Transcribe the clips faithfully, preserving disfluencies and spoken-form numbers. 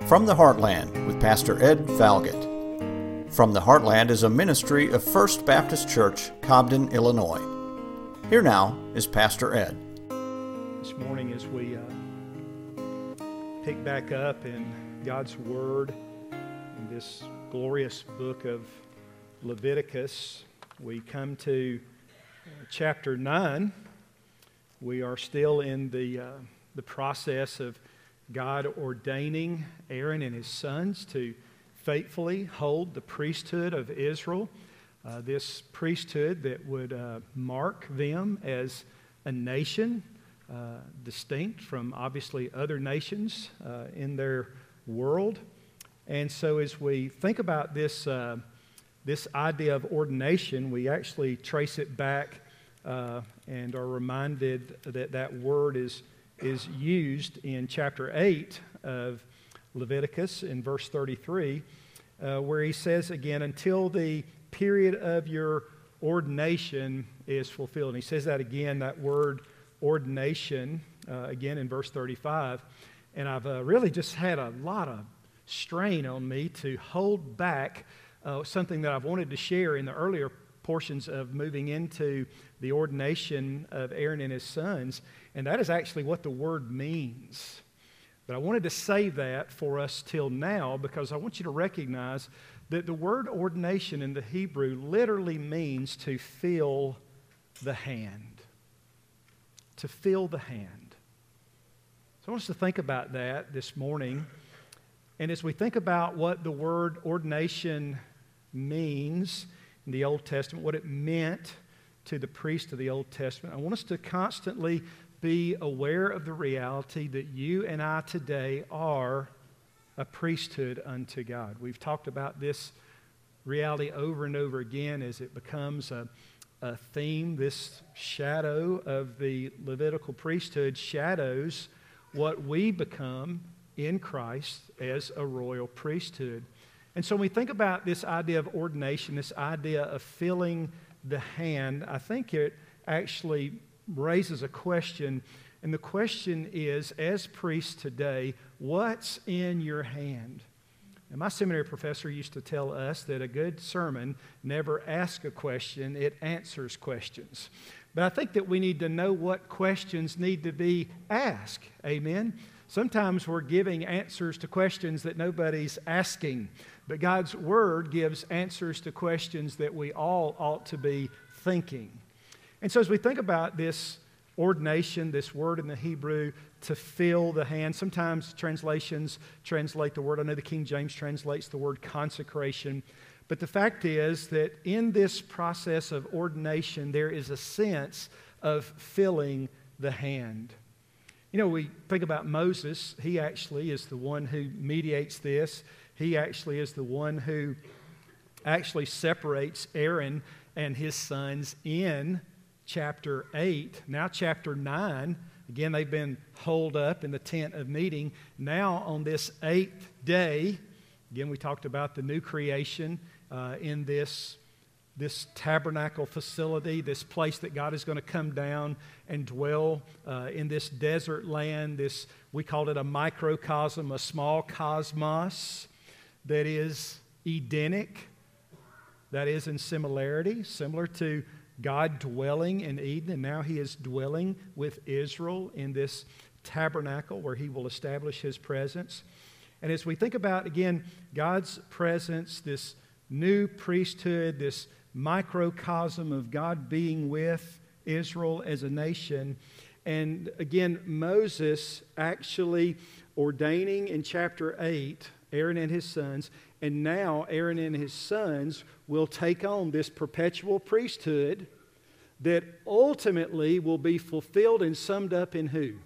From the Heartland with Pastor Ed Falgett. From the Heartland is a ministry of First Baptist Church, Cobden, Illinois. Here now is Pastor Ed. This morning as we uh, pick back up in God's Word in this glorious book of Leviticus, we come to uh, chapter nine. We are still in the, uh, the process of God ordaining Aaron and his sons to faithfully hold the priesthood of Israel, uh, this priesthood that would uh, mark them as a nation, uh, distinct from obviously other nations uh, in their world. And so as we think about this, uh, this idea of ordination, we actually trace it back uh, and are reminded that that word is is used in chapter eight of Leviticus in verse thirty-three, uh, where he says again, until the period of your ordination is fulfilled. And he says that again, that word ordination, uh, again in verse thirty-five. And I've uh, really just had a lot of strain on me to hold back uh, something that I've wanted to share in the earlier portions of moving into the ordination of Aaron and his sons, and that is actually what the word means. But I wanted to save that for us till now because I want you to recognize that the word ordination in the Hebrew literally means to fill the hand. To fill the hand. So I want us to think about that this morning. And as we think about what the word ordination means in the Old Testament, what it meant to the priest of the Old Testament, I want us to constantly be aware of the reality that you and I today are a priesthood unto God. We've talked about this reality over and over again as it becomes a, a theme. This shadow of the Levitical priesthood shadows what we become in Christ as a royal priesthood. And so when we think about this idea of ordination, this idea of filling the hand, I think it actually raises a question. And the question is, as priests today, what's in your hand? And my seminary professor used to tell us that a good sermon never asks a question, it answers questions. But I think that we need to know what questions need to be asked. Amen? Sometimes we're giving answers to questions that nobody's asking. But God's Word gives answers to questions that we all ought to be thinking. And so as we think about this ordination, this word in the Hebrew, to fill the hand, sometimes translations translate the word, I know the King James translates the word consecration, but the fact is that in this process of ordination, there is a sense of filling the hand. You know, we think about Moses, he actually is the one who mediates this. He actually is the one who actually separates Aaron and his sons in chapter eight. Now chapter nine, again, they've been holed up in the tent of meeting. Now on this eighth day, again, we talked about the new creation uh, in this, this tabernacle facility, this place that God is going to come down and dwell uh, in this desert land. This, we called it a microcosm, a small cosmos that is Edenic, that is in similarity, similar to God dwelling in Eden, and now He is dwelling with Israel in this tabernacle where He will establish His presence. And as we think about, again, God's presence, this new priesthood, this microcosm of God being with Israel as a nation, and again, Moses actually ordaining in chapter eight Aaron and his sons, and now Aaron and his sons will take on this perpetual priesthood that ultimately will be fulfilled and summed up in who?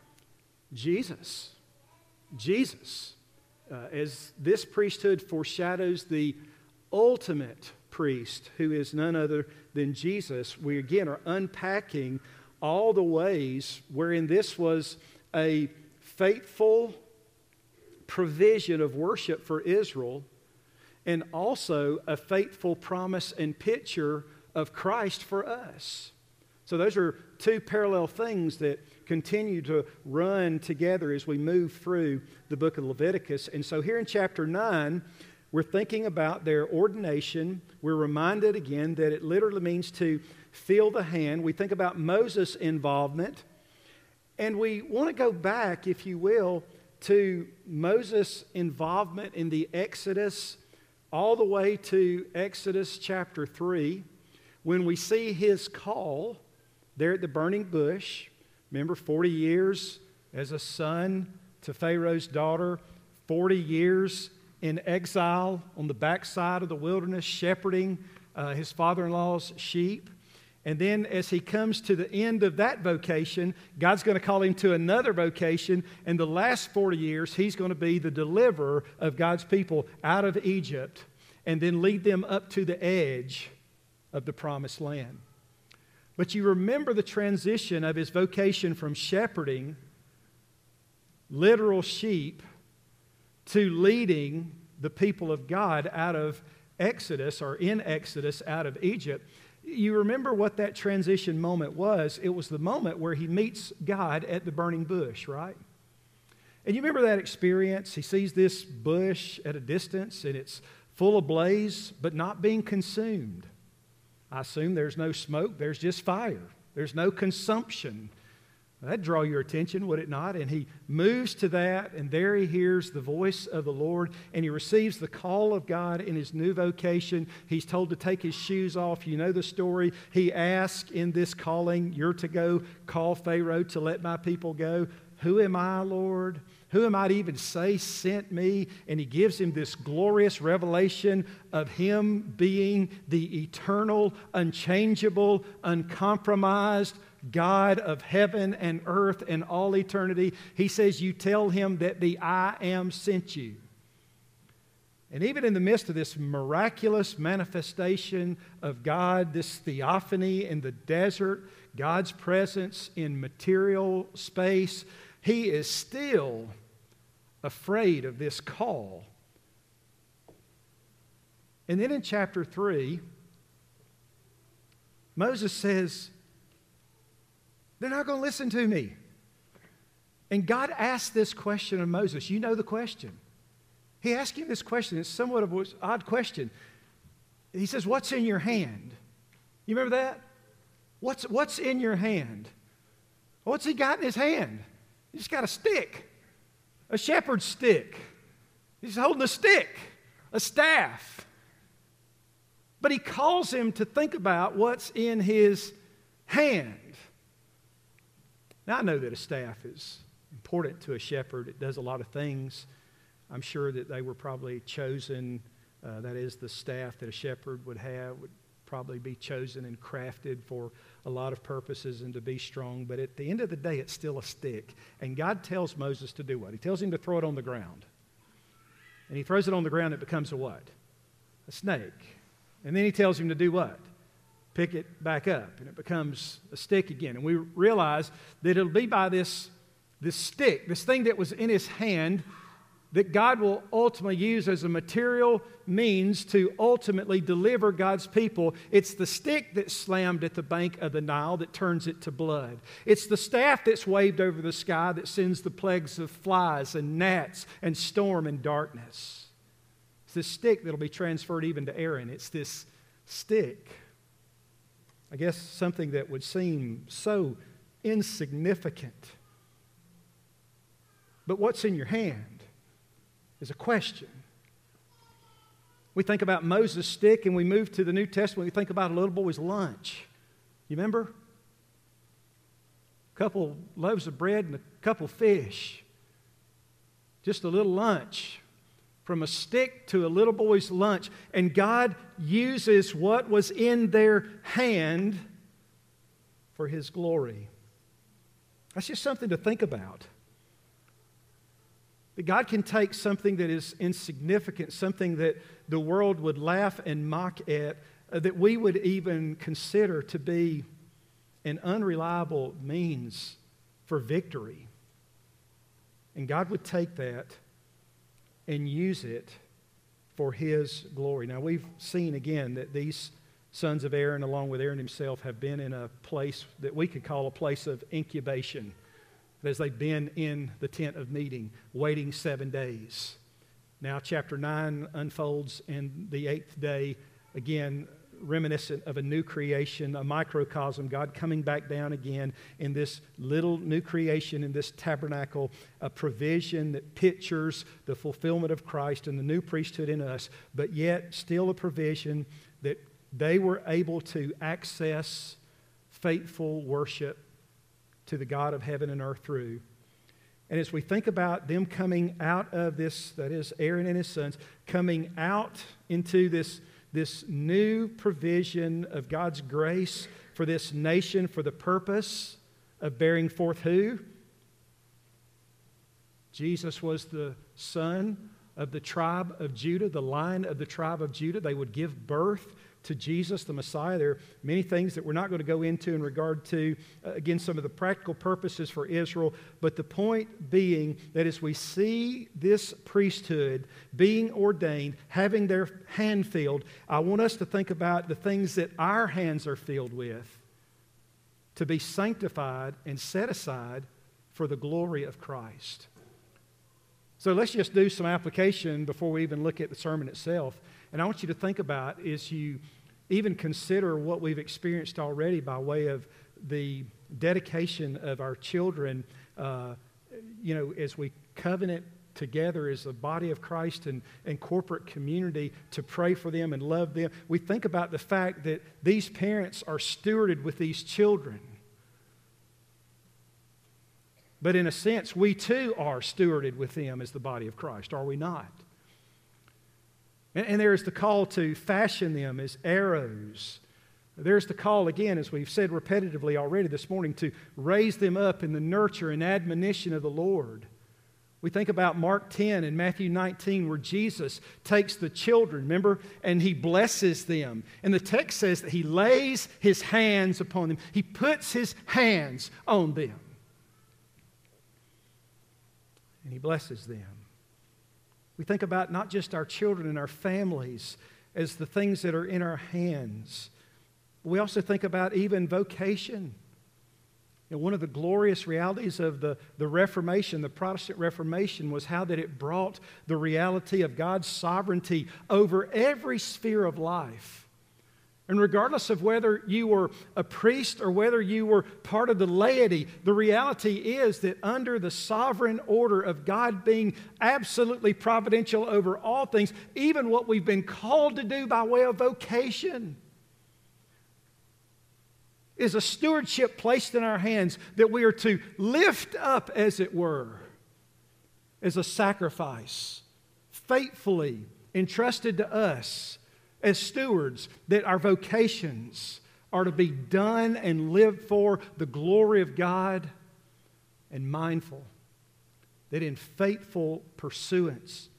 Jesus. Jesus. Uh, as this priesthood foreshadows the ultimate priest, who is none other than Jesus, we again are unpacking all the ways wherein this was a faithful provision of worship for Israel, and also a faithful promise and picture of Christ for us. So those are two parallel things that continue to run together as we move through the book of Leviticus. And so here in chapter nine, we're thinking about their ordination. We're reminded again that it literally means to feel the hand. We think about Moses' involvement. And we want to go back, if you will, to Moses' involvement in the Exodus all the way to Exodus chapter three, when we see his call there at the burning bush. Remember, forty years as a son to Pharaoh's daughter, forty years in exile on the backside of the wilderness, shepherding uh, his father-in-law's sheep. And then as he comes to the end of that vocation, God's going to call him to another vocation. And the last forty years, he's going to be the deliverer of God's people out of Egypt and then lead them up to the edge of the promised land. But you remember the transition of his vocation from shepherding literal sheep to leading the people of God out of Exodus, or in Exodus, out of Egypt. You remember what that transition moment was. It was the moment where he meets God at the burning bush, right? And you remember that experience? He sees this bush at a distance, and it's full of blaze, but not being consumed. I assume there's no smoke, there's just fire. There's no consumption. That'd draw your attention, would it not? And he moves to that, and there he hears the voice of the Lord, and he receives the call of God in his new vocation. He's told to take his shoes off. You know the story. He asks in this calling, "You're to go call Pharaoh to let my people go. Who am I, Lord? Who am I to even say sent me?" And he gives him this glorious revelation of him being the eternal, unchangeable, uncompromised God of heaven and earth and all eternity. He says, "You tell him that the I Am sent you." And even in the midst of this miraculous manifestation of God, this theophany in the desert, God's presence in material space, he is still afraid of this call. And then in chapter three, Moses says, "They're not going to listen to me." And God asked this question of Moses. You know the question. He asked him this question. It's somewhat of an odd question. He says, "What's in your hand?" You remember that? What's, what's in your hand? What's he got in his hand? He's got a stick, a shepherd's stick. He's holding a stick, a staff. But he calls him to think about what's in his hand. Now, I know that a staff is important to a shepherd. It does a lot of things. I'm sure that they were probably chosen, uh, that is, the staff that a shepherd would have would probably be chosen and crafted for a lot of purposes and to be strong. But at the end of the day, it's still a stick. And God tells Moses to do what? He tells him to throw it on the ground. And he throws it on the ground, it becomes a what? A snake. And then he tells him to do what? Pick it back up, and it becomes a stick again. And we realize that it'll be by this, this stick, this thing that was in his hand, that God will ultimately use as a material means to ultimately deliver God's people. It's the stick that's slammed at the bank of the Nile that turns it to blood. It's the staff that's waved over the sky that sends the plagues of flies and gnats and storm and darkness. It's this stick that'll be transferred even to Aaron. It's this stick. I guess something that would seem so insignificant. But what's in your hand is a question. We think about Moses' stick, and we move to the New Testament. We think about a little boy's lunch. You remember? A couple loaves of bread and a couple fish. Just a little lunch. From a stick to a little boy's lunch. And God uses what was in their hand for His glory. That's just something to think about. That God can take something that is insignificant, something that the world would laugh and mock at, uh, that we would even consider to be an unreliable means for victory. And God would take that and use it for His glory. Now, we've seen again that these sons of Aaron, along with Aaron himself, have been in a place that we could call a place of incubation. as they've been in the tent of meeting, waiting seven days. Now chapter nine unfolds, and the eighth day, again, reminiscent of a new creation, a microcosm, God coming back down again in this little new creation, in this tabernacle, a provision that pictures the fulfillment of Christ and the new priesthood in us, but yet still a provision that they were able to access faithful worship to the God of heaven and earth through. And as we think about them coming out of this, that is Aaron and his sons, coming out into this, this new provision of God's grace for this nation for the purpose of bearing forth who? Jesus was the son of the tribe of Judah, the line of the tribe of Judah. They would give birth to Jesus, the Messiah. There are many things that we're not going to go into in regard to, uh, again, some of the practical purposes for Israel. But the point being that as we see this priesthood being ordained, having their hand filled, I want us to think about the things that our hands are filled with to be sanctified and set aside for the glory of Christ. So let's just do some application before we even look at the sermon itself. And I want you to think about, as you even consider what we've experienced already by way of the dedication of our children, uh, you know, as we covenant together as a body of Christ and, and corporate community to pray for them and love them. We think about the fact that these parents are stewarded with these children. But in a sense, we too are stewarded with them as the body of Christ, are we not? And, and there is the call to fashion them as arrows. There's the call, again, as we've said repetitively already this morning, to raise them up in the nurture and admonition of the Lord. We think about Mark ten and Matthew nineteen, where Jesus takes the children, remember, and He blesses them. And the text says that He lays His hands upon them. He puts His hands on them. And He blesses them. We think about not just our children and our families as the things that are in our hands. We also think about even vocation. You know, one of the glorious realities of the, the Reformation, the Protestant Reformation, was how that it brought the reality of God's sovereignty over every sphere of life. And regardless of whether you were a priest or whether you were part of the laity, the reality is that under the sovereign order of God being absolutely providential over all things, even what we've been called to do by way of vocation, is a stewardship placed in our hands that we are to lift up, as it were, as a sacrifice, faithfully entrusted to us as stewards, that our vocations are to be done and lived for the glory of God, and mindful that in faithful pursuance,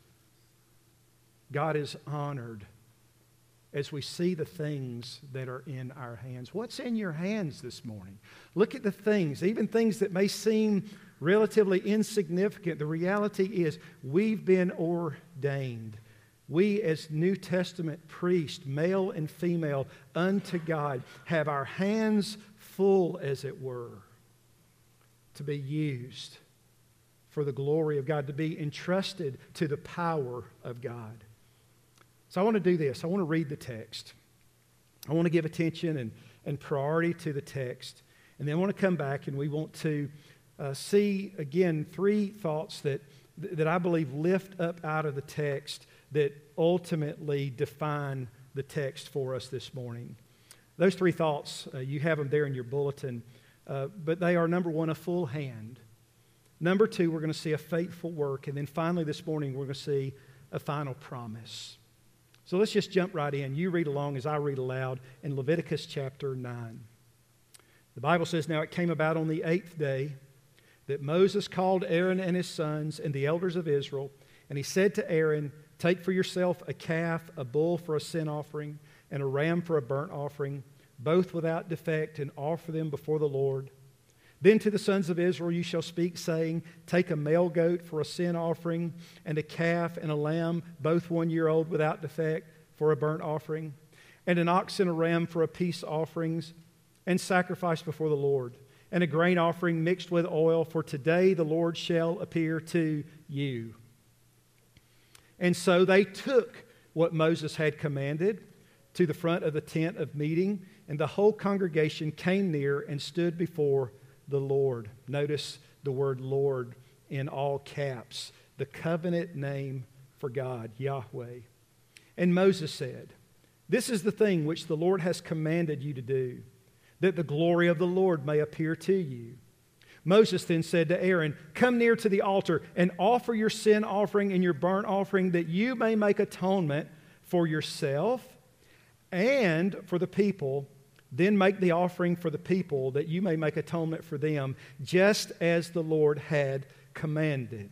God is honored as we see the things that are in our hands. What's in your hands this morning? Look at the things, even things that may seem relatively insignificant. The reality is we've been ordained. We as New Testament priests, male and female, unto God, have our hands full, as it were, to be used for the glory of God, to be entrusted to the power of God. So I want to do this. I want to read the text. I want to give attention and, and priority to the text. And then I want to come back and we want to uh, see, again, three thoughts that, that I believe lift up out of the text that ultimately define the text for us this morning. Those three thoughts, uh, you have them there in your bulletin, uh, but they are, number one, a full hand. Number two, we're going to see a faithful work. And then finally this morning, we're going to see a final promise. So let's just jump right in. You read along as I read aloud in Leviticus chapter nine. The Bible says, "Now it came about on the eighth day that Moses called Aaron and his sons and the elders of Israel, and he said to Aaron, 'Take for yourself a calf, a bull for a sin offering, and a ram for a burnt offering, both without defect, and offer them before the Lord. Then to the sons of Israel you shall speak, saying, Take a male goat for a sin offering, and a calf and a lamb, both one year old without defect, for a burnt offering, and an ox and a ram for a peace offerings, and sacrifice before the Lord. and a grain offering mixed with oil, for today the Lord shall appear to you." And so they took what Moses had commanded to the front of the tent of meeting, and the whole congregation came near and stood before the Lord. Notice the word Lord in all caps, the covenant name for God, Yahweh. And Moses said, "This is the thing which the Lord has commanded you to do, that the glory of the Lord may appear to you." Moses then said to Aaron, "Come near to the altar and offer your sin offering and your burnt offering, that you may make atonement for yourself and for the people. Then make the offering for the people, that you may make atonement for them, just as the Lord had commanded."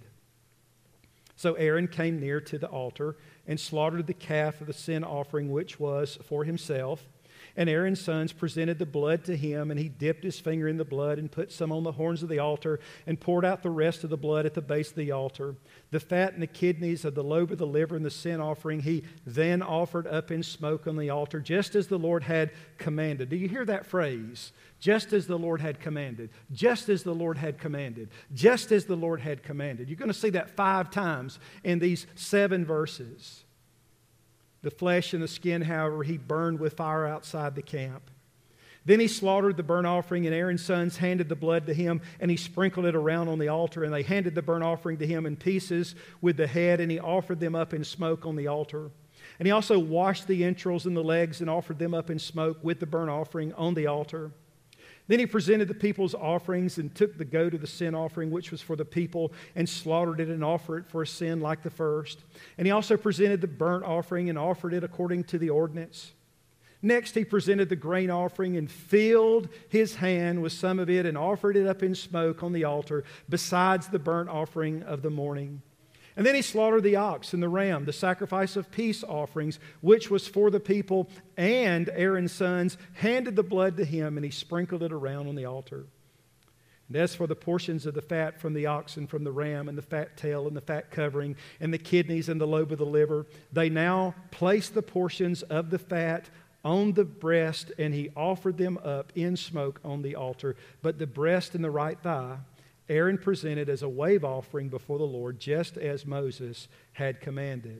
So Aaron came near to the altar and slaughtered the calf of the sin offering, which was for himself. And Aaron's sons presented the blood to him, and he dipped his finger in the blood and put some on the horns of the altar and poured out the rest of the blood at the base of the altar. The fat and the kidneys of the lobe of the liver and the sin offering he then offered up in smoke on the altar, just as the Lord had commanded. Do you hear that phrase? Just as the Lord had commanded. Just as the Lord had commanded. Just as the Lord had commanded. You're going to see that five times in these seven verses. The flesh and the skin, however, he burned with fire outside the camp. Then he slaughtered the burnt offering, and Aaron's sons handed the blood to him, and he sprinkled it around on the altar. And they handed the burnt offering to him in pieces with the head, and he offered them up in smoke on the altar. And he also washed the entrails and the legs and offered them up in smoke with the burnt offering on the altar. Then he presented the people's offerings and took the goat of the sin offering, which was for the people, and slaughtered it and offered it for a sin like the first. And he also presented the burnt offering and offered it according to the ordinance. Next, he presented the grain offering and filled his hand with some of it and offered it up in smoke on the altar, besides the burnt offering of the morning. And then he slaughtered the ox and the ram, the sacrifice of peace offerings, which was for the people, and Aaron's sons handed the blood to him, and he sprinkled it around on the altar. And as for the portions of the fat from the ox and from the ram, and the fat tail and the fat covering, and the kidneys and the lobe of the liver, they now placed the portions of the fat on the breast, and he offered them up in smoke on the altar. But the breast and the right thigh Aaron presented as a wave offering before the Lord, just as Moses had commanded.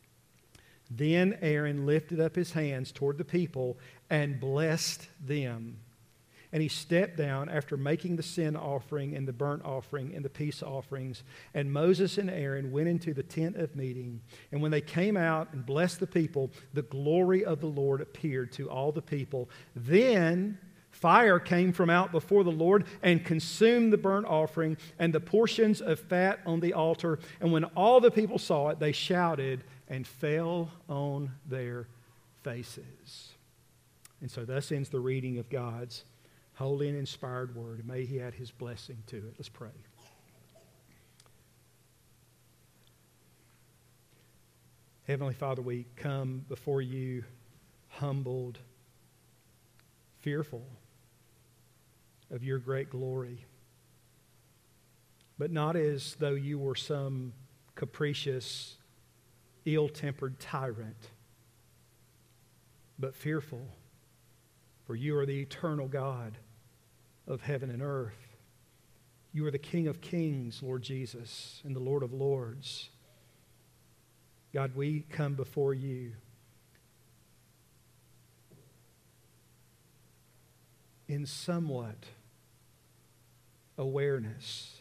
Then Aaron lifted up his hands toward the people and blessed them. And he stepped down after making the sin offering and the burnt offering and the peace offerings. And Moses and Aaron went into the tent of meeting. And when they came out and blessed the people, the glory of the Lord appeared to all the people. Then fire came from out before the Lord and consumed the burnt offering and the portions of fat on the altar. And when all the people saw it, they shouted and fell on their faces. And so thus ends the reading of God's holy and inspired word. And may He add His blessing to it. Let's pray. Heavenly Father, we come before You humbled, fearful of Your great glory, but not as though You were some capricious, ill-tempered tyrant, but fearful, for You are the eternal God of heaven and earth. You are the King of kings, Lord Jesus, and the Lord of lords. God, we come before You in somewhat awareness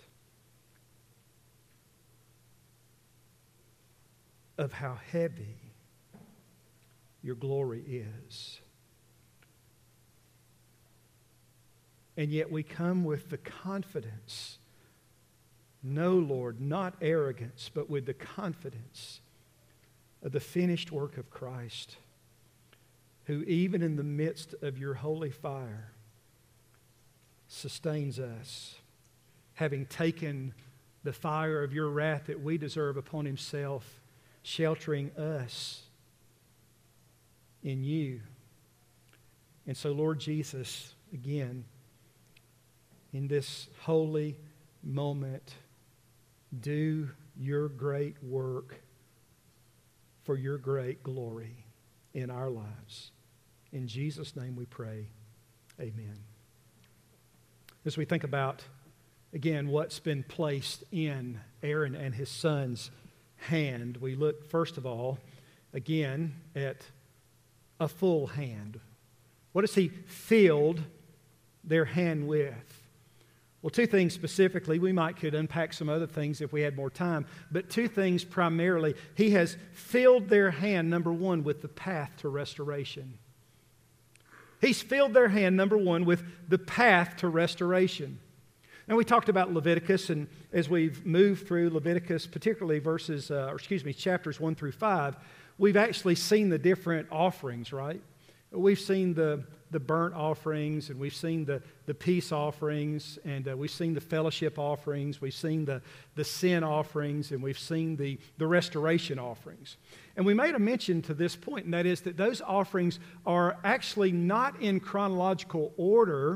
of how heavy Your glory is. And yet we come with the confidence, no, Lord, not arrogance, but with the confidence of the finished work of Christ, who even in the midst of Your holy fire sustains us, having taken the fire of Your wrath that we deserve upon Himself, sheltering us in You. And so, Lord Jesus, again, in this holy moment, do Your great work for Your great glory in our lives. In Jesus' name we pray. Amen. as we think about, again, what's been placed in Aaron and his son's hand, we look, first of all, again, at a full hand. What has he filled their hand with? Well, two things specifically. We might could unpack some other things if we had more time, but two things primarily. He has filled their hand, number one, with the path to restoration. He's filled their hand, number one, with the path to restoration. Now, we talked about Leviticus, and as we've moved through Leviticus, particularly verses, uh, or excuse me, chapters one through five, we've actually seen the different offerings, right? We've seen the, the burnt offerings, and we've seen the, the peace offerings, and uh, we've seen the fellowship offerings, we've seen the, the sin offerings, and we've seen the, the restoration offerings. And we made a mention to this point, and that is that those offerings are actually not in chronological order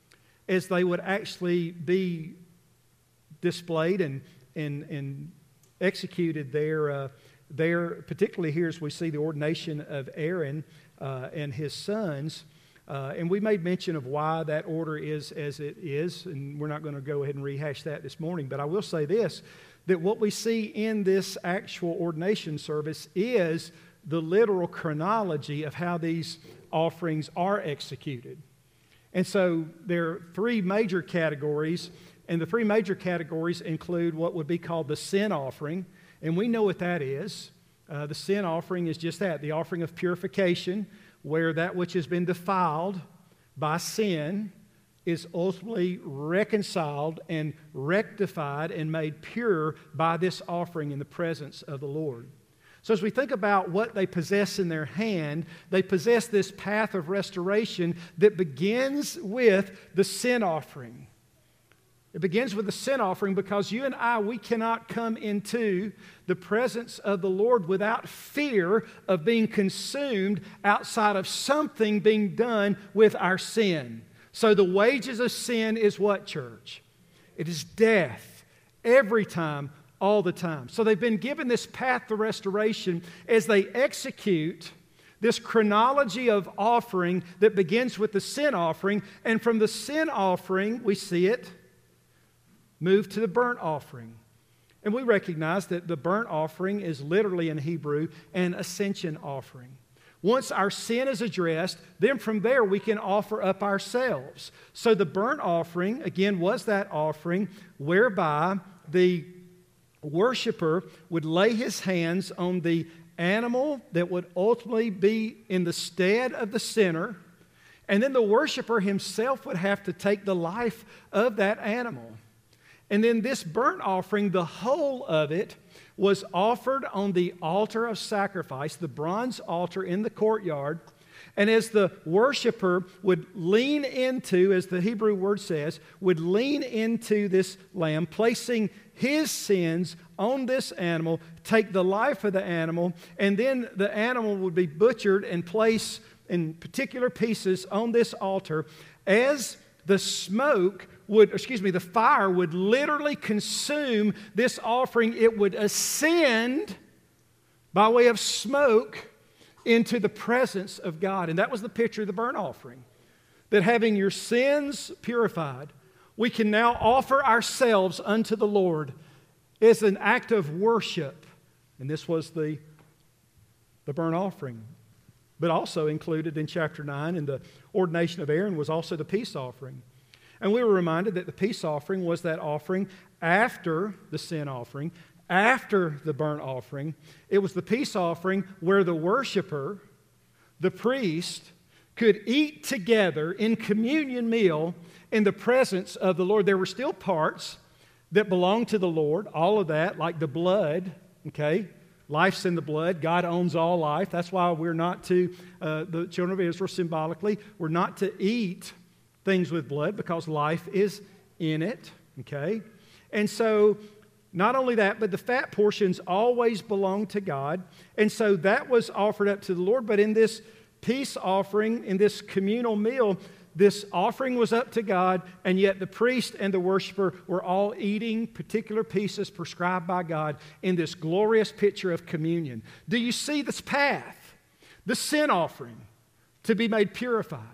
as they would actually be displayed and, and, and executed there, uh, there, particularly here as we see the ordination of Aaron uh, and his sons. Uh, and we made mention of why that order is as it is, and we're not going to go ahead and rehash that this morning. But I will say this, that what we see in this actual ordination service is the literal chronology of how these offerings are executed. And so there are three major categories, and the three major categories include what would be called the sin offering, and we know what that is. Uh, the sin offering is just that, the offering of purification, where that which has been defiled by sin is ultimately reconciled and rectified and made pure by this offering in the presence of the Lord. So as we think about what they possess in their hand, they possess this path of restoration that begins with the sin offering. It begins with the sin offering because you and I, we cannot come into the presence of the Lord without fear of being consumed outside of something being done with our sin. So the wages of sin is what, church? It is death. Every time, all the time. So they've been given this path to restoration as they execute this chronology of offering that begins with the sin offering. And from the sin offering, we see it move to the burnt offering. And we recognize that the burnt offering is literally in Hebrew an ascension offering. Once our sin is addressed, then from there we can offer up ourselves. So the burnt offering, again, was that offering whereby the worshiper would lay his hands on the animal that would ultimately be in the stead of the sinner, and then the worshiper himself would have to take the life of that animal. And then this burnt offering, the whole of it, was offered on the altar of sacrifice, the bronze altar in the courtyard. And as the worshiper would lean into, as the Hebrew word says, would lean into this lamb, placing his sins on this animal, take the life of the animal, and then the animal would be butchered and placed in particular pieces on this altar. As the smoke would, excuse me, the fire would literally consume this offering. It would ascend by way of smoke into the presence of God. And that was the picture of the burnt offering. That having your sins purified, we can now offer ourselves unto the Lord as an act of worship. And this was the, the burnt offering. But also included in chapter nine in the ordination of Aaron was also the peace offering. And we were reminded that the peace offering was that offering after the sin offering, after the burnt offering. It was the peace offering where the worshiper, the priest, could eat together in communion meal in the presence of the Lord. There were still parts that belonged to the Lord, all of that, like the blood, okay? Life's in the blood. God owns all life. That's why we're not to, uh, the children of Israel symbolically, we're not to eat things with blood because life is in it, okay? And so, not only that, but the fat portions always belong to God. And so that was offered up to the Lord. But in this peace offering, in this communal meal, this offering was up to God, and yet the priest and the worshiper were all eating particular pieces prescribed by God in this glorious picture of communion. Do you see this path? The sin offering to be made purified.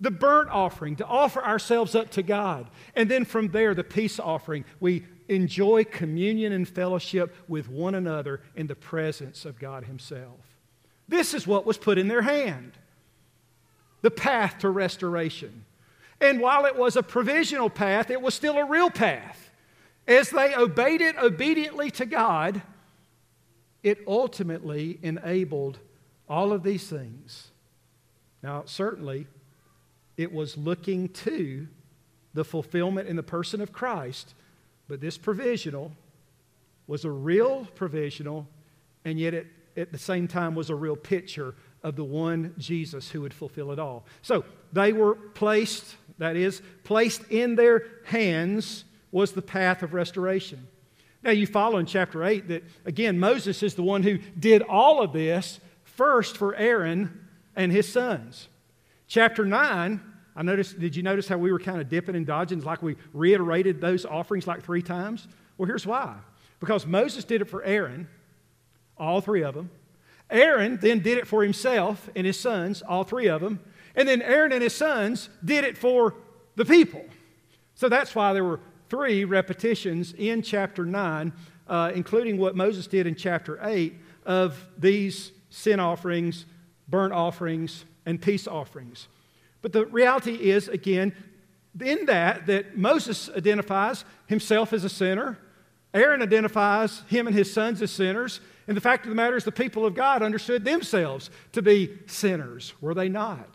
the burnt offering, to offer ourselves up to God. And then from there, the peace offering. We enjoy communion and fellowship with one another in the presence of God Himself. This is what was put in their hand. The path to restoration. And while it was a provisional path, it was still a real path. As they obeyed it obediently to God, it ultimately enabled all of these things. Now, certainly, it was looking to the fulfillment in the person of Christ, but this provisional was a real provisional, and yet it, at the same time was a real picture of the one Jesus who would fulfill it all. So they were placed, that is, placed in their hands was the path of restoration. Now you follow in chapter eight that, again, Moses is the one who did all of this first for Aaron and his sons. Chapter nine, I noticed, did you notice how we were kind of dipping and dodging, like we reiterated those offerings like three times? Well, here's why. Because Moses did it for Aaron, all three of them. Aaron then did it for himself and his sons, all three of them. And then Aaron and his sons did it for the people. So that's why there were three repetitions in chapter nine, uh, including what Moses did in chapter eight, of these sin offerings, burnt offerings, and peace offerings. But the reality is, again, in that, that Moses identifies himself as a sinner, Aaron identifies him and his sons as sinners, and the fact of the matter is the people of God understood themselves to be sinners, were they not?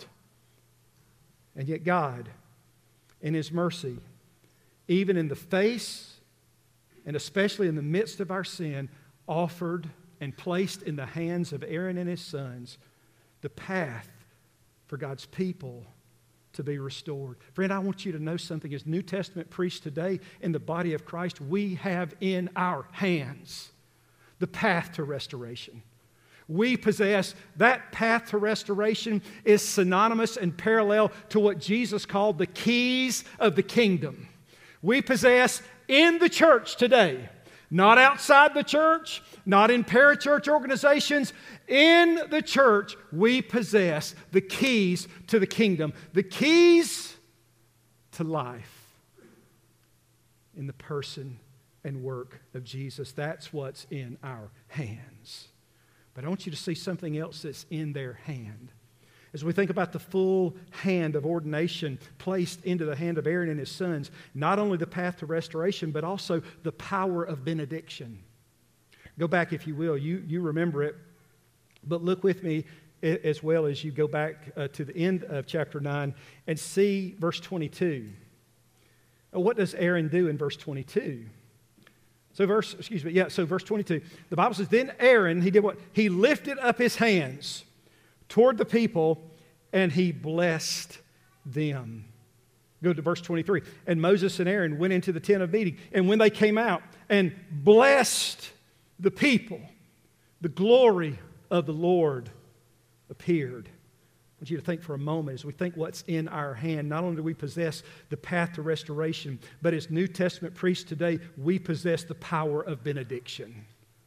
And yet God, in His mercy, even in the face and especially in the midst of our sin, offered and placed in the hands of Aaron and his sons the path for God's people to be restored. Friend, I want you to know something. As New Testament priests today in the body of Christ, we have in our hands the path to restoration. We possess that path to restoration is synonymous and parallel to what Jesus called the keys of the kingdom. We possess in the church today, not outside the church, not in parachurch organizations. In the church, we possess the keys to the kingdom, the keys to life in the person and work of Jesus. That's what's in our hands. But I want you to see something else that's in their hand. As we think about the full hand of ordination placed into the hand of Aaron and his sons, not only the path to restoration, but also the power of benediction. Go back, if you will. You, you remember it, but look with me as well as you go back uh, to the end of chapter nine and see verse twenty-two. What does Aaron do in verse twenty-two? So verse, excuse me, yeah, so verse twenty-two. The Bible says, then Aaron, he did what? He lifted up his hands toward the people, and he blessed them. Go to verse twenty-three. And Moses and Aaron went into the tent of meeting, and when they came out and blessed the people, the glory of the Lord appeared. I want you to think for a moment as we think what's in our hand. Not only do we possess the path to restoration, but as New Testament priests today, we possess the power of benediction.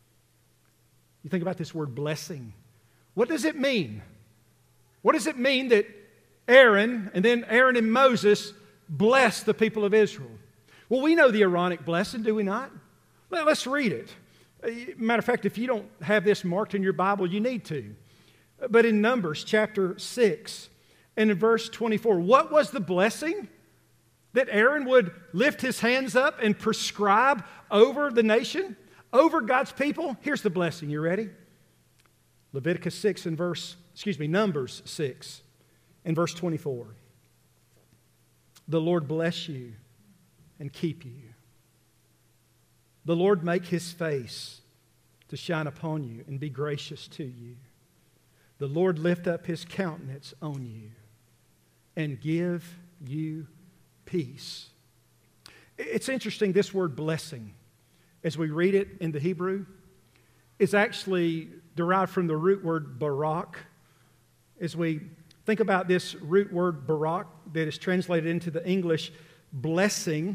You think about this word blessing. What does it mean? What does it mean that Aaron and then Aaron and Moses blessed the people of Israel? Well, we know the Aaronic blessing, do we not? Let's read it. Matter of fact, if you don't have this marked in your Bible, you need to. But in Numbers chapter six and in verse twenty-four, what was the blessing that Aaron would lift his hands up and prescribe over the nation, over God's people? Here's the blessing. You ready? Leviticus six and verse, excuse me, Numbers six and verse twenty-four. The Lord bless you and keep you. The Lord make His face to shine upon you and be gracious to you. The Lord lift up His countenance on you and give you peace. It's interesting, this word blessing, as we read it in the Hebrew, is actually derived from the root word barak. As we think about this root word barak that is translated into the English blessing,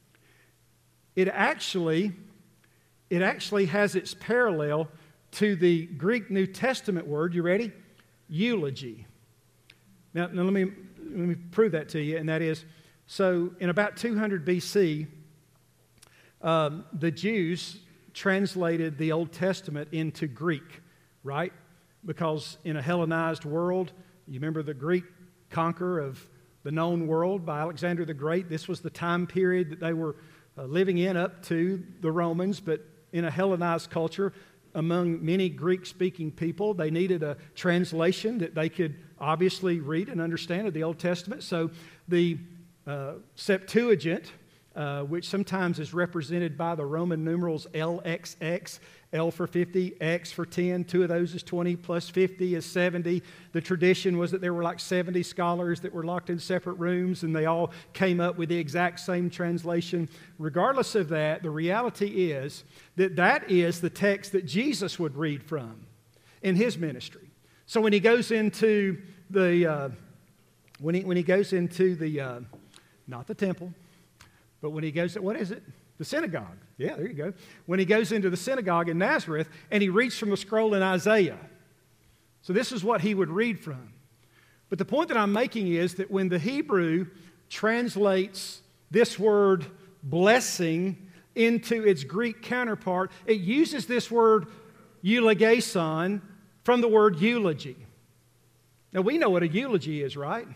it actually, it actually has its parallel to the Greek New Testament word, you ready? Eulogy. Now, now let me let me prove that to you, and that is, so in about two hundred B C, um, the Jews translated the Old Testament into Greek, right? Because in a Hellenized world, you remember the Greek conqueror of the known world by Alexander the Great. This was the time period that they were uh, living in up to the Romans, but in a Hellenized culture, among many Greek-speaking people, they needed a translation that they could obviously read and understand of the Old Testament. So the uh, Septuagint, uh, which sometimes is represented by the Roman numerals L X X, L for fifty, X for ten, two of those is twenty, plus fifty is seventy. The tradition was that there were like seventy scholars that were locked in separate rooms, and they all came up with the exact same translation. Regardless of that, the reality is that that is the text that Jesus would read from in his ministry. So when he goes into the, uh, when he when he goes into the, uh, not the temple, but when he goes to, what is it? The synagogue. Yeah, there you go. When he goes into the synagogue in Nazareth and he reads from the scroll in Isaiah. So this is what he would read from. But the point that I'm making is that when the Hebrew translates this word blessing into its Greek counterpart, it uses this word eulogeson from the word eulogy. Now we know what a eulogy is, right?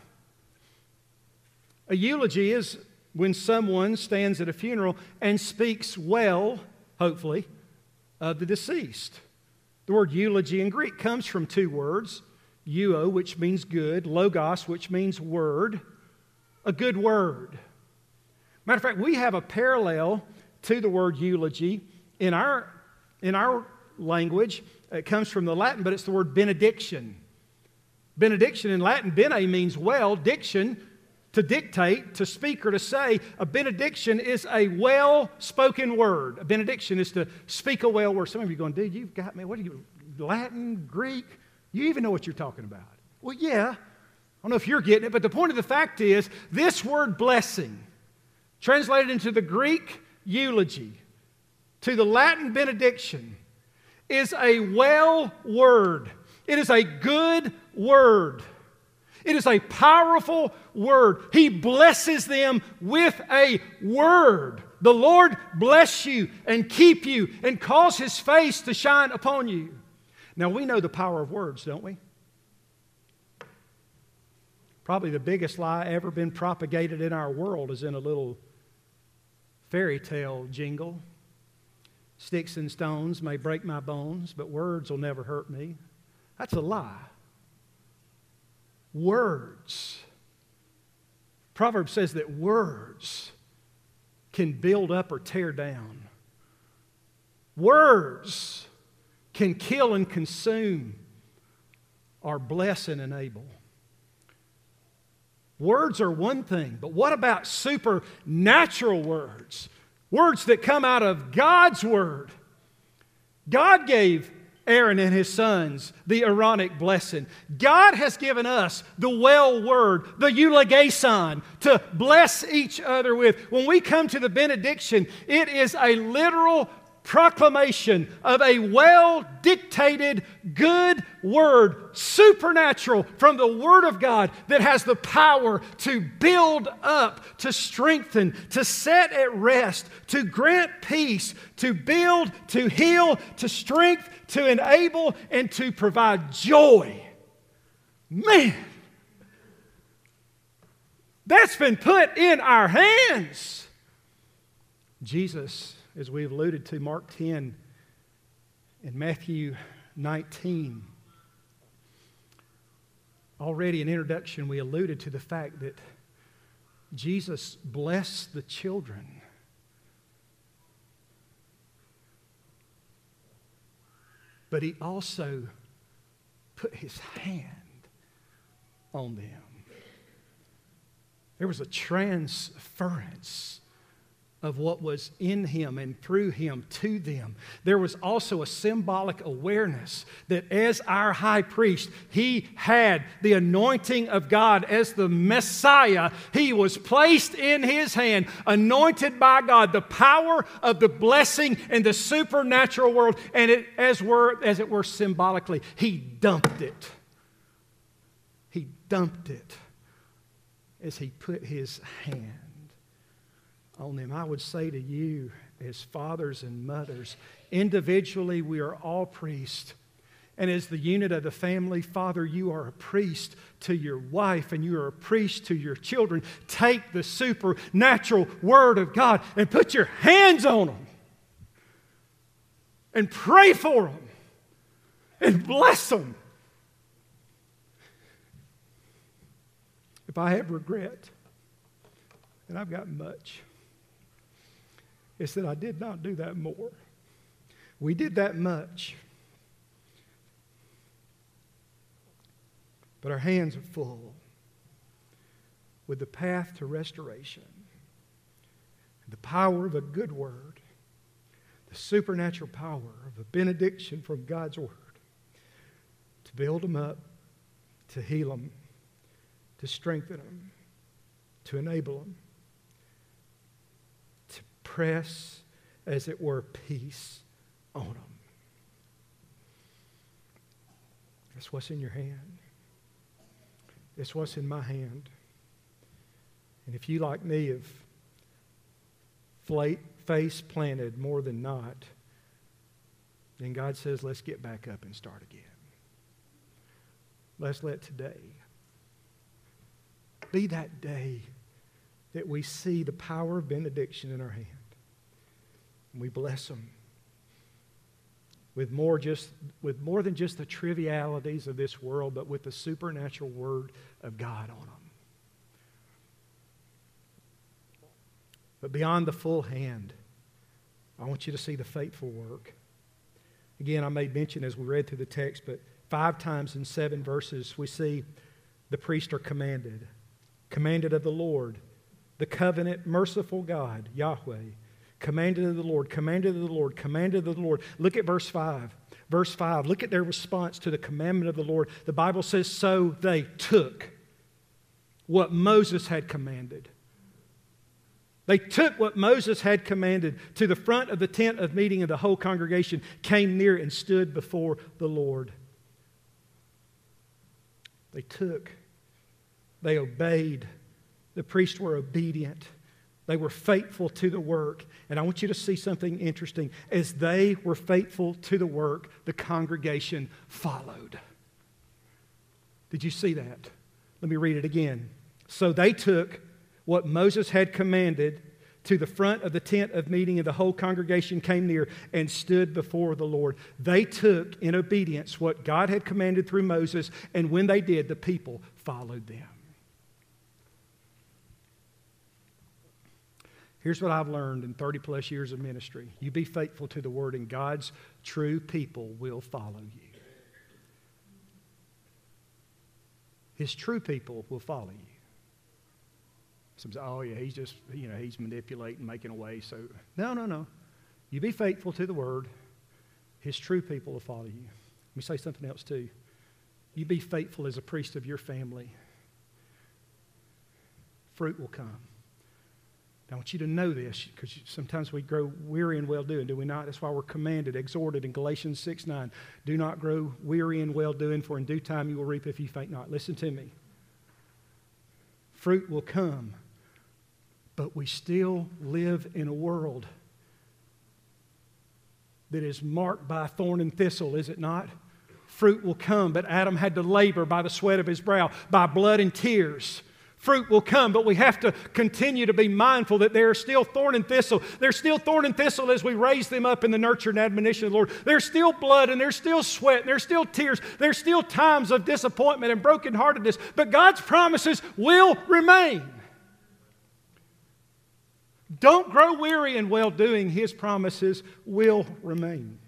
A eulogy is when someone stands at a funeral and speaks well, hopefully, of the deceased. The word eulogy in Greek comes from two words, euo, which means good, logos, which means word, a good word. Matter of fact, we have a parallel to the word eulogy in our, in our language. It comes from the Latin, but it's the word benediction. Benediction in Latin, bene means well, diction, to dictate, to speak, or to say. A benediction is a well-spoken word. A benediction is to speak a well word. Some of you are going, dude, you've got me. What are you, Latin, Greek? You even know what you're talking about. Well, yeah. I don't know if you're getting it, but the point of the fact is this word blessing, translated into the Greek eulogy, to the Latin benediction, is a well word. It is a good word. It is a powerful word. He blesses them with a word. The Lord bless you and keep you and cause His face to shine upon you. Now, we know the power of words, don't we? Probably the biggest lie ever been propagated in our world is in a little fairy tale jingle. Sticks and stones may break my bones, but words will never hurt me. That's a lie. Words. Proverbs says that words can build up or tear down. Words can kill and consume or bless and enable. Words are one thing, but what about supernatural words? Words that come out of God's Word. God gave Aaron and his sons the Aaronic blessing. God has given us the well word, the eulogeson, to bless each other with. When we come to the benediction, it is a literal proclamation of a well-dictated, good word, supernatural from the Word of God that has the power to build up, to strengthen, to set at rest, to grant peace, to build, to heal, to strength, to enable, and to provide joy. Man, that's been put in our hands. Jesus, as we've alluded to, Mark ten and Matthew nineteen. Already in introduction, we alluded to the fact that Jesus blessed the children. But He also put His hand on them. There was a transference of what was in Him and through Him to them. There was also a symbolic awareness that as our high priest, He had the anointing of God as the Messiah. He was placed in His hand, anointed by God, the power of the blessing in the supernatural world, and it, as, were, as it were symbolically, He dumped it He dumped it as He put His hand on them. I would say to you, as fathers and mothers, individually we are all priests. And as the unit of the family, Father, you are a priest to your wife and you are a priest to your children. Take the supernatural Word of God and put your hands on them and pray for them and bless them. If I have regret, and I've got much, it's that I did not do that more. We did that much, but our hands are full with the path to restoration, the power of a good word, the supernatural power of a benediction from God's Word to build them up, to heal them, to strengthen them, to enable them, to press, as it were, peace on them. That's what's in your hand. That's what's in my hand. And if you, like me, have face planted more than not, then God says, let's get back up and start again. Let's let today be that day that we see the power of benediction in our hand. And we bless them with more just with more than just the trivialities of this world, but with the supernatural Word of God on them. But beyond the full hand, I want you to see the faithful work. Again, I made mention as we read through the text, but five times in seven verses we see the priests are commanded. Commanded of the Lord, the covenant, merciful God, Yahweh. Commanded of the Lord, commanded of the Lord, commanded of the Lord. Look at verse five. Verse five, look at their response to the commandment of the Lord. The Bible says, so they took what Moses had commanded. They took what Moses had commanded to the front of the tent of meeting, and the whole congregation came near and stood before the Lord. They took, they obeyed. The priests were obedient. They were faithful to the work. And I want you to see something interesting. As they were faithful to the work, the congregation followed. Did you see that? Let me read it again. So they took what Moses had commanded to the front of the tent of meeting, and the whole congregation came near and stood before the Lord. They took in obedience what God had commanded through Moses, and when they did, the people followed them. Here's what I've learned in thirty plus years of ministry. You be faithful to the Word, and God's true people will follow you. His true people will follow you. Some say, oh yeah, he's just, you know, he's manipulating, making a way. So, no, no, no. You be faithful to the Word. His true people will follow you. Let me say something else too. You be faithful as a priest of your family. Fruit will come. I want you to know this, because sometimes we grow weary in well-doing, do we not? That's why we're commanded, exhorted in Galatians six nine. Do not grow weary in well-doing, for in due time you will reap if you faint not. Listen to me. Fruit will come, but we still live in a world that is marked by thorn and thistle, is it not? Fruit will come, but Adam had to labor by the sweat of his brow, by blood and tears. Fruit will come, but we have to continue to be mindful that there are still thorn and thistle. There's still thorn and thistle as we raise them up in the nurture and admonition of the Lord. There's still blood, and there's still sweat, and there's still tears. There's still times of disappointment and brokenheartedness, but God's promises will remain. Don't grow weary in well-doing. His promises will remain.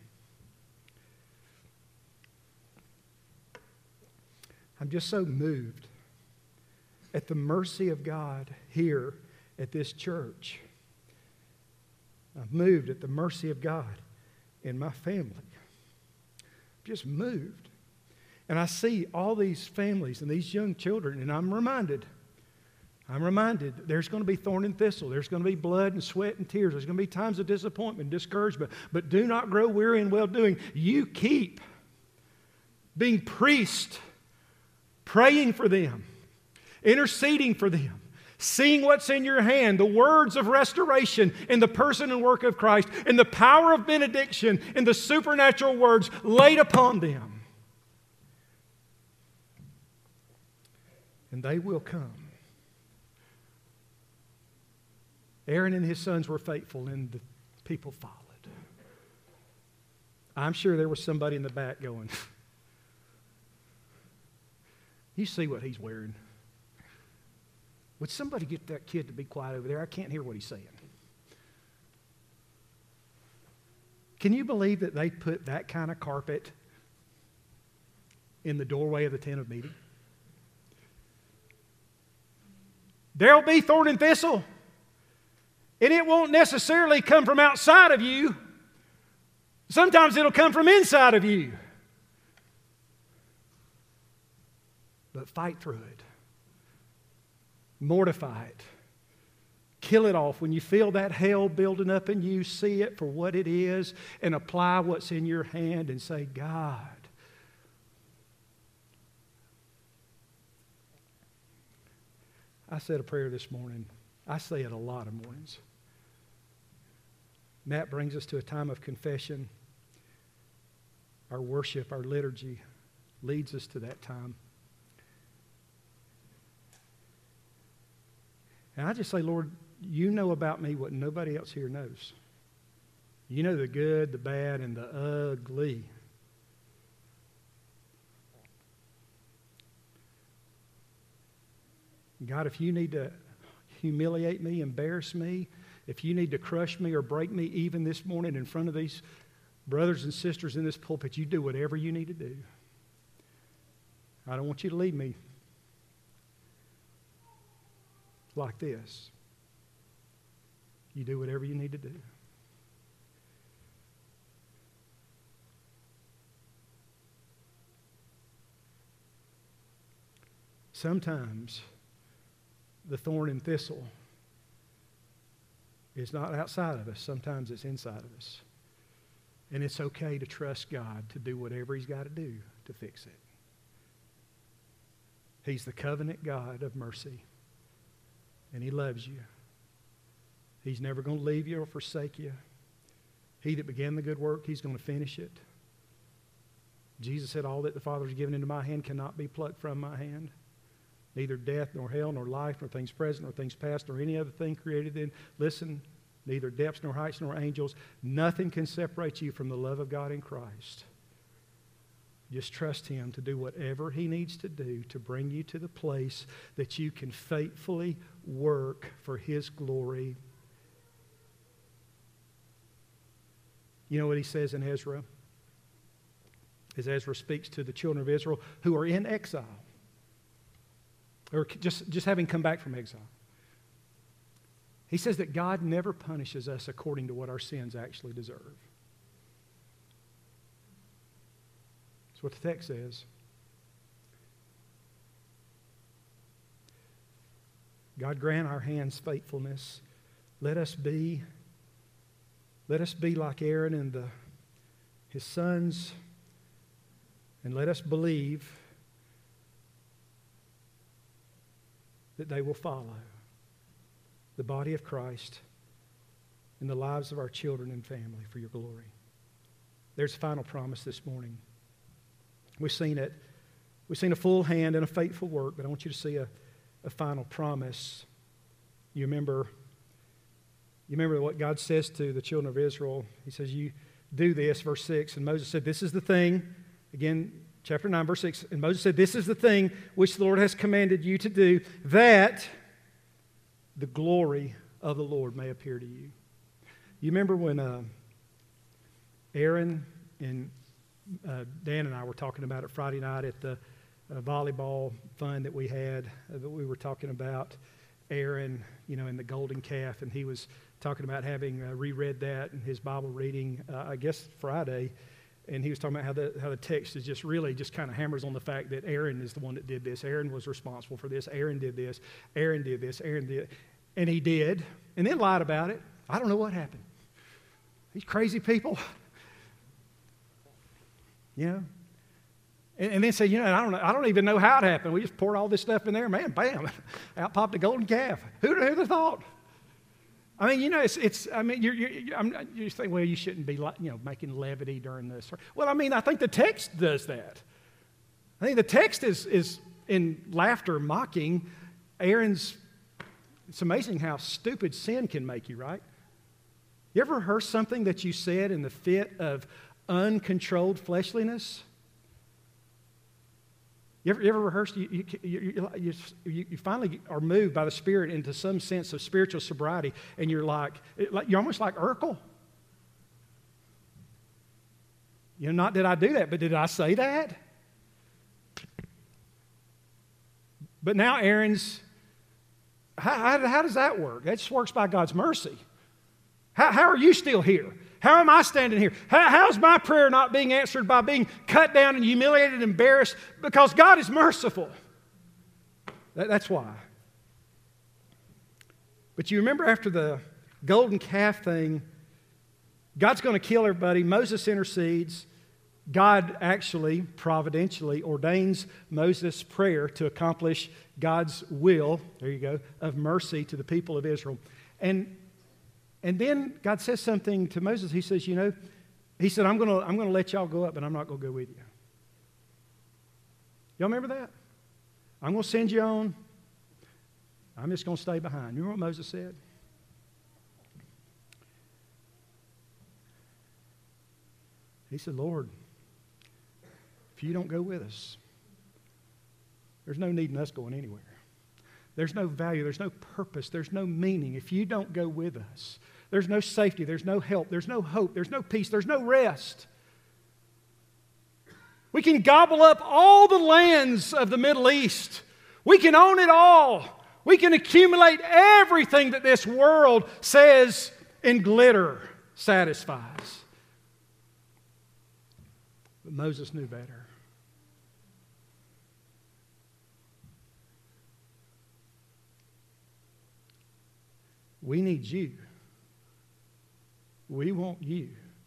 I'm just so moved at the mercy of God here at this church. I'm moved at the mercy of God in my family. I'm just moved. And I see all these families and these young children, and I'm reminded, I'm reminded that there's going to be thorn and thistle. There's going to be blood and sweat and tears. There's going to be times of disappointment and discouragement. But do not grow weary in well-doing. You keep being priest praying for them, interceding for them, seeing what's in your hand, the words of restoration in the person and work of Christ, and the power of benediction in the supernatural words laid upon them. And they will come. Aaron and his sons were faithful, and the people followed. I'm sure there was somebody in the back going, you see what he's wearing. Would somebody get that kid to be quiet over there? I can't hear what he's saying. Can you believe that they put that kind of carpet in the doorway of the tent of meeting? There'll be thorn and thistle. And it won't necessarily come from outside of you. Sometimes it'll come from inside of you. But fight through it. Mortify it. Kill it off. When you feel that hell building up in you, see it for what it is and apply what's in your hand and say, God, I said a prayer this morning. I say it a lot of mornings. Matt brings us to a time of confession. Our worship, our liturgy leads us to that time. And I just say, Lord, you know about me what nobody else here knows. You know the good, the bad, and the ugly. God, if you need to humiliate me, embarrass me, if you need to crush me or break me even this morning in front of these brothers and sisters in this pulpit, you do whatever you need to do. I don't want you to leave me like this. You do whatever you need to do. Sometimes the thorn and thistle is not outside of us. Sometimes it's inside of us. And it's okay to trust God to do whatever He's got to do to fix it. He's the covenant God of mercy. And He loves you. He's never going to leave you or forsake you. He that began the good work, He's going to finish it. Jesus said, all that the Father has given into my hand cannot be plucked from my hand. Neither death, nor hell, nor life, nor things present, nor things past, nor any other thing created in. Listen, neither depths, nor heights, nor angels. Nothing can separate you from the love of God in Christ. Just trust Him to do whatever He needs to do to bring you to the place that you can faithfully work for His glory. You know what He says in Ezra? As Ezra speaks to the children of Israel who are in exile, or just, just having come back from exile. He says that God never punishes us according to what our sins actually deserve. That's what the text says. God grant our hands faithfulness. Let us be, let us be like Aaron and the, his sons, and let us believe that they will follow the body of Christ in the lives of our children and family for your glory. There's a final promise this morning. We've seen it. We've seen a full hand and a faithful work, but I want you to see a, a final promise. You remember, you remember what God says to the children of Israel. He says, you do this, verse six, and Moses said, this is the thing. Again, chapter nine, verse six, and Moses said, this is the thing which the Lord has commanded you to do, that the glory of the Lord may appear to you. You remember when uh, Aaron and uh, Dan and I were talking about it Friday night at the uh, volleyball fun that we had, uh, that we were talking about Aaron, you know, and the golden calf, and he was talking about having uh, reread that in his Bible reading, uh, I guess Friday. And he was talking about how the, how the text is just really just kind of hammers on the fact that Aaron is the one that did this. Aaron was responsible for this. Aaron did this. Aaron did this. Aaron did. And he did. And then lied about it. I don't know what happened. These crazy people. You know? And, and then say, you know, I don't, I don't even know how it happened. We just poured all this stuff in there, man, bam, out popped a golden calf. Who'd who'd have thought? I mean, you know, it's, it's I mean, you're, you're, I'm, you think, well, you shouldn't be, you know, making levity during this. Well, I mean, I think the text does that. I think the text is, is in laughter, mocking Aaron's. It's amazing how stupid sin can make you, right? You ever rehearse something that you said in the fit of uncontrolled fleshliness? You ever, you ever rehearsed, you, you, you, you, you finally are moved by the Spirit into some sense of spiritual sobriety, and you're like, you're almost like Urkel. You know, not did I do that, but did I say that? But now Aaron's, how, how, how does that work? That just works by God's mercy. How, how are you still here? How am I standing here? How, how's my prayer not being answered by being cut down and humiliated and embarrassed? Because God is merciful. That, that's why. But you remember after the golden calf thing, God's going to kill everybody. Moses intercedes. God actually, providentially, ordains Moses' prayer to accomplish God's will, there you go, of mercy to the people of Israel. And And then God says something to Moses. He says, you know, he said, I'm going to I'm going to let y'all go up, but I'm not going to go with you. Y'all remember that? I'm going to send you on. I'm just going to stay behind. You remember what Moses said? He said, Lord, if you don't go with us, there's no need in us going anywhere. There's no value, there's no purpose, there's no meaning if you don't go with us. There's no safety, there's no help, there's no hope, there's no peace, there's no rest. We can gobble up all the lands of the Middle East. We can own it all. We can accumulate everything that this world says in glitter satisfies. But Moses knew better. We need you. We want you.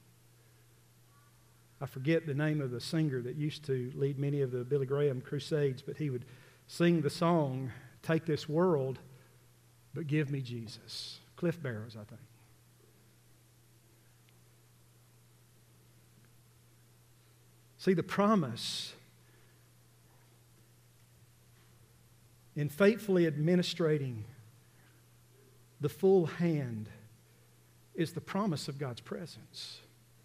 I forget the name of the singer that used to lead many of the Billy Graham crusades, but he would sing the song, Take This World, but Give Me Jesus. Cliff Barrows, I think. See, the promise in faithfully administrating the full hand is the promise of God's presence.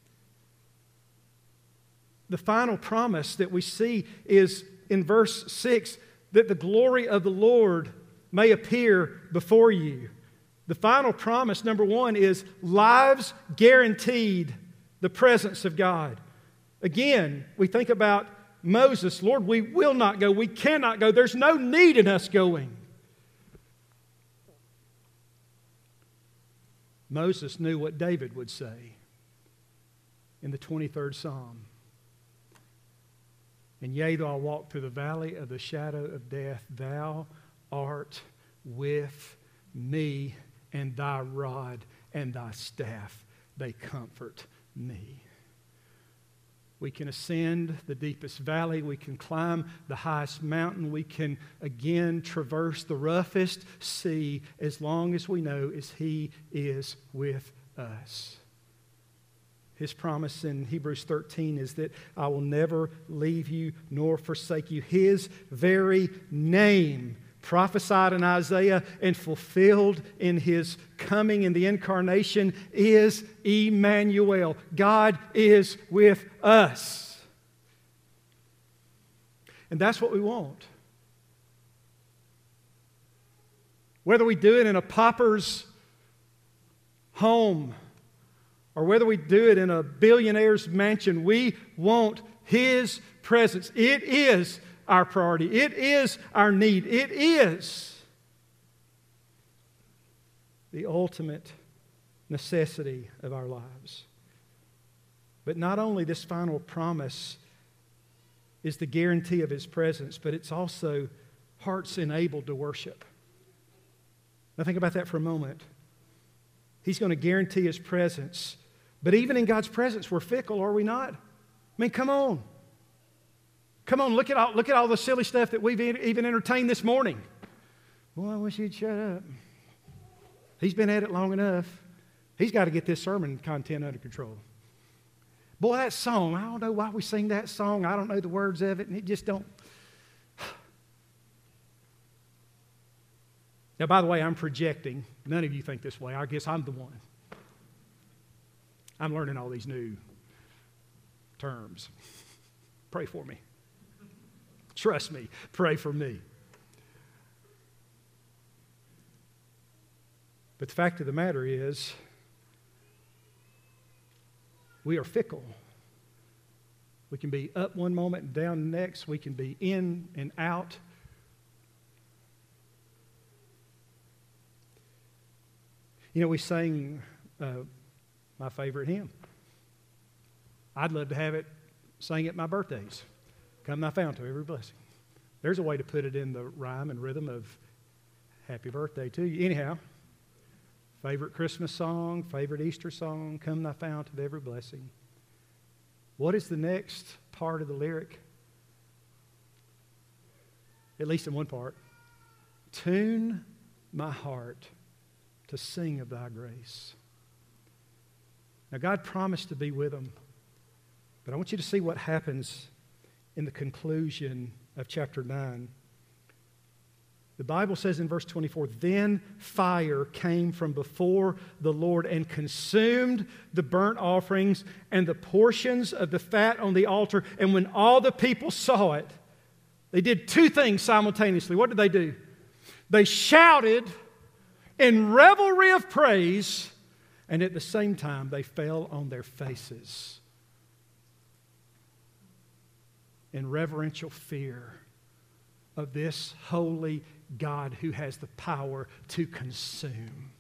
The final promise that we see is in verse six, that the glory of the Lord may appear before you. The final promise, number one, is lives guaranteed the presence of God. Again, we think about Moses. Lord, we will not go. We cannot go. There's no need in us going. Moses knew what David would say in the twenty-third Psalm. And yea, though I walk through the valley of the shadow of death, thou art with me, and thy rod and thy staff, they comfort me. We can ascend the deepest valley. We can climb the highest mountain. We can, again, traverse the roughest sea as long as we know as He is with us. His promise in Hebrews thirteen is that I will never leave you nor forsake you. His very name, prophesied in Isaiah and fulfilled in His coming in the incarnation, is Emmanuel. God is with us. And that's what we want. Whether we do it in a pauper's home or whether we do it in a billionaire's mansion, we want His presence. It is our priority. It is our need. It is the ultimate necessity of our lives. But not only this final promise is the guarantee of His presence, but it's also hearts enabled to worship. Now think about that for a moment. He's going to guarantee His presence. But even in God's presence, we're fickle, are we not? I mean, come on. Come on, look at all, look at all the silly stuff that we've even entertained this morning. Boy, I wish he'd shut up. He's been at it long enough. He's got to get this sermon content under control. Boy, that song, I don't know why we sing that song. I don't know the words of it, and it just don't. Now, by the way, I'm projecting. None of you think this way. I guess I'm the one. I'm learning all these new terms. Pray for me. Trust me. Pray for me. But the fact of the matter is, we are fickle. We can be up one moment and down the next. We can be in and out. You know, we sang uh, my favorite hymn. I'd love to have it sang at my birthdays. Come thy fount of every blessing. There's a way to put it in the rhyme and rhythm of happy birthday to you. Anyhow, favorite Christmas song, favorite Easter song, come thy fount of every blessing. What is the next part of the lyric? At least in one part. Tune my heart to sing of thy grace. Now, God promised to be with them, but I want you to see what happens in the conclusion of chapter nine. The Bible says in verse twenty-four, then fire came from before the Lord and consumed the burnt offerings and the portions of the fat on the altar. And when all the people saw it, they did two things simultaneously. What did they do? They shouted in revelry of praise, and at the same time they fell on their faces in reverential fear of this holy God who has the power to consume.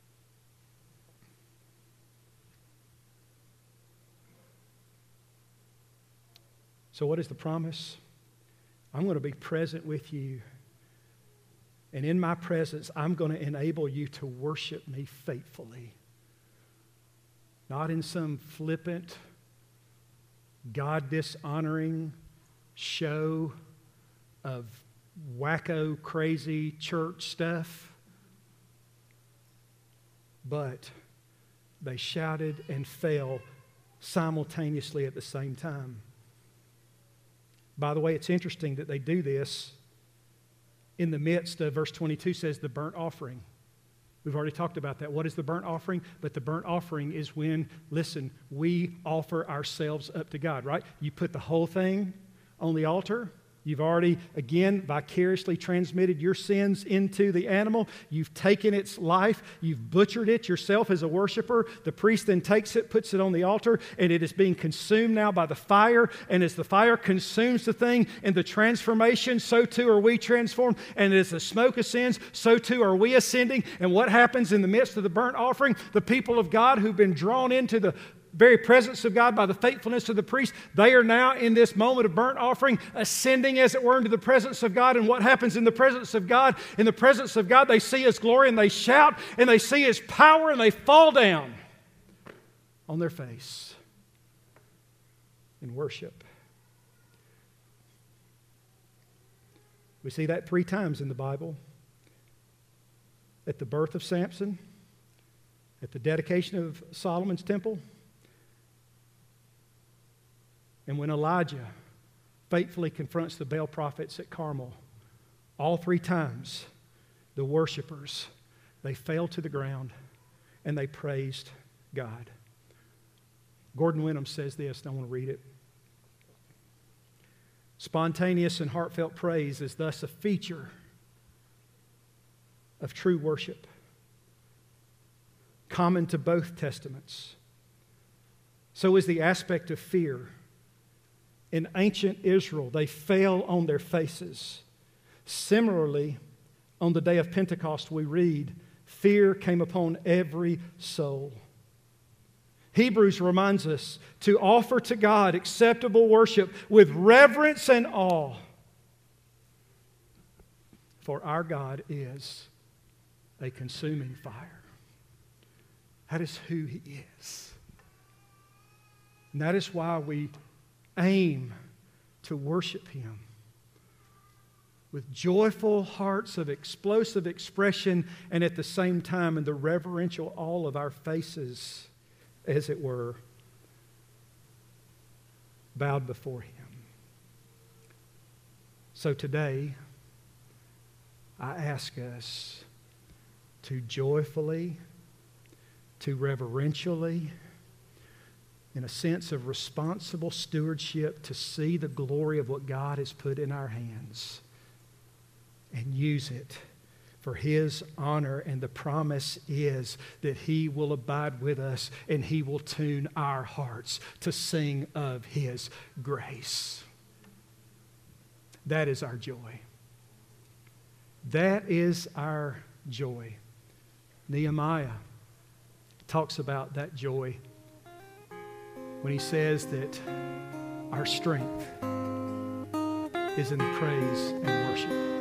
So what is the promise? I'm going to be present with you. And in my presence, I'm going to enable you to worship me faithfully. Not in some flippant, God-dishonoring show of wacko, crazy church stuff. But they shouted and fell simultaneously at the same time. By the way, it's interesting that they do this in the midst of, verse twenty-two says, the burnt offering. We've already talked about that. What is the burnt offering? But the burnt offering is when, listen, we offer ourselves up to God, right? You put the whole thing on the altar. You've already, again, vicariously transmitted your sins into the animal. You've taken its life. You've butchered it yourself as a worshiper. The priest then takes it, puts it on the altar, and it is being consumed now by the fire. And as the fire consumes the thing in the transformation, so too are we transformed. And as the smoke ascends, so too are we ascending. And what happens in the midst of the burnt offering? The people of God who've been drawn into the very presence of God by the faithfulness of the priest, they are now in this moment of burnt offering, ascending as it were into the presence of God. And what happens in the presence of God? In the presence of God, they see His glory and they shout and they see His power and they fall down on their face in worship. We see that three times in the Bible. At the birth of Samson, at the dedication of Solomon's temple, and when Elijah faithfully confronts the Baal prophets at Carmel, all three times, the worshipers, they fell to the ground and they praised God. Gordon Wenham says this, and I want to read it. Spontaneous and heartfelt praise is thus a feature of true worship, common to both testaments. So is the aspect of fear. In ancient Israel, they fell on their faces. Similarly, on the day of Pentecost, we read, fear came upon every soul. Hebrews reminds us to offer to God acceptable worship with reverence and awe. For our God is a consuming fire. That is who He is. And that is why we aim to worship Him with joyful hearts of explosive expression, and at the same time in the reverential awe of our faces, as it were, bowed before Him. So today, I ask us to joyfully, to reverentially, in a sense of responsible stewardship, to see the glory of what God has put in our hands and use it for His honor. And the promise is that He will abide with us and He will tune our hearts to sing of His grace. That is our joy. That is our joy. Nehemiah talks about that joy when he says that our strength is in the praise and worship